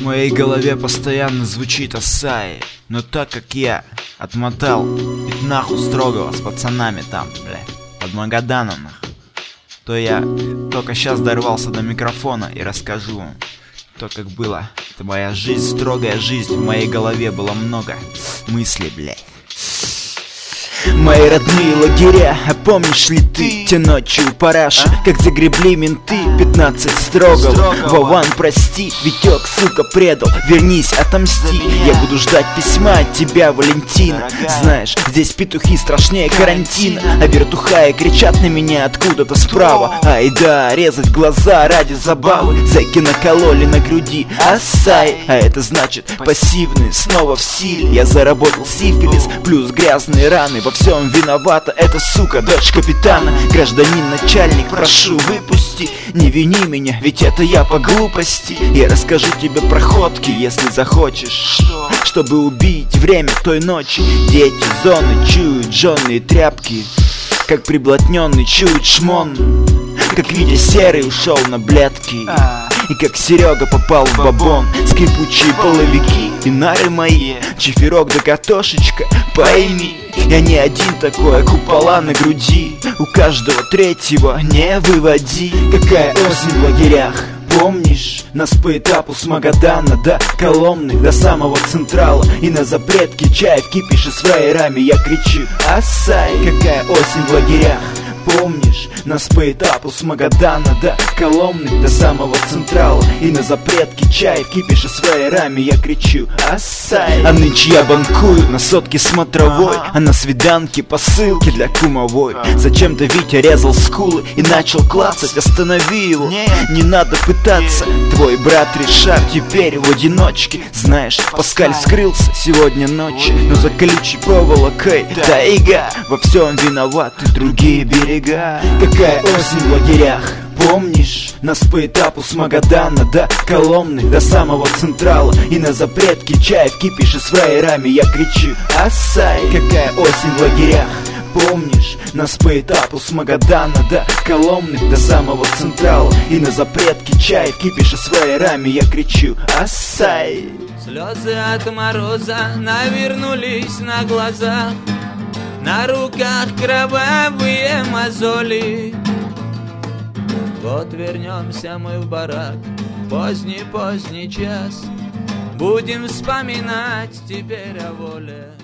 моей голове постоянно звучит Асаи. Но так как я отмотал пятнаху строгого с пацанами там, под Магаданом, то я только сейчас дорвался до микрофона и расскажу вам то, как было. Это моя жизнь, строгая жизнь. В моей голове было много мыслей, Мои родные лагеря, а помнишь ли ты те ночи у параши, как загребли менты 15 строгого? Вован, прости, Витек, сука, предал, вернись, отомсти. Я буду ждать письма от тебя, Валентина. Знаешь, здесь петухи страшнее карантина, а вертухаи кричат на меня откуда-то справа. Ай да, резать глаза ради забавы. Зэки накололи на груди Асаи, а это значит пассивный снова в силе. Я заработал сифилис, плюс грязные раны. Во всем виновата эта сука, дочь капитана. Гражданин начальник, прошу, выпусти. Не вини меня, ведь это я по глупости. Я расскажу тебе про ходки, если захочешь, чтобы убить время той ночи. Дети зоны чуют жжёные тряпки, как приблотненный чует шмон. Как Витя Серый ушел на блядки, и как Серега попал в бабон. Скрипучие половики и нары мои, чиферок да картошечка, пойми. Я не один такой, купола на груди у каждого третьего не выводи. Какая осень в лагерях, помнишь? Нас по этапу с Магадана до Коломны, до самого Централа. И на запретке чай в кипише с фраерами я кричу Асаи. Какая осень в лагерях, помнишь? Нас по этапу с Магадана до Коломны, до самого Централа. И на запретке чай в кипише с фраерами я кричу Асаи. А нынче я банкую на сотке смотровой, а на свиданке посылки для кумовой. Зачем-то Витя резал скулы и начал клацать. Останови его, не надо пытаться. Твой брат Ришар теперь в одиночке. Знаешь, Паскаль скрылся сегодня ночью, но за колючей проволокой тайга. Во всем виноваты другие берега. Какая осень в лагерях, помнишь? Нас по этапу с Магадана до Коломны, до самого Централа. И на запретке чай в кипише с фраерами я кричу Асаи. Какая осень в лагерях, помнишь? Нас по этапу с Магадана до Коломны, до самого Централа. И на запретке чай в кипише с фраерами я кричу Асаи. Слезы от мороза навернулись на глазах, на руках кровавые мозоли. Вот вернемся мы в барак, поздний-поздний час, будем вспоминать теперь о воле.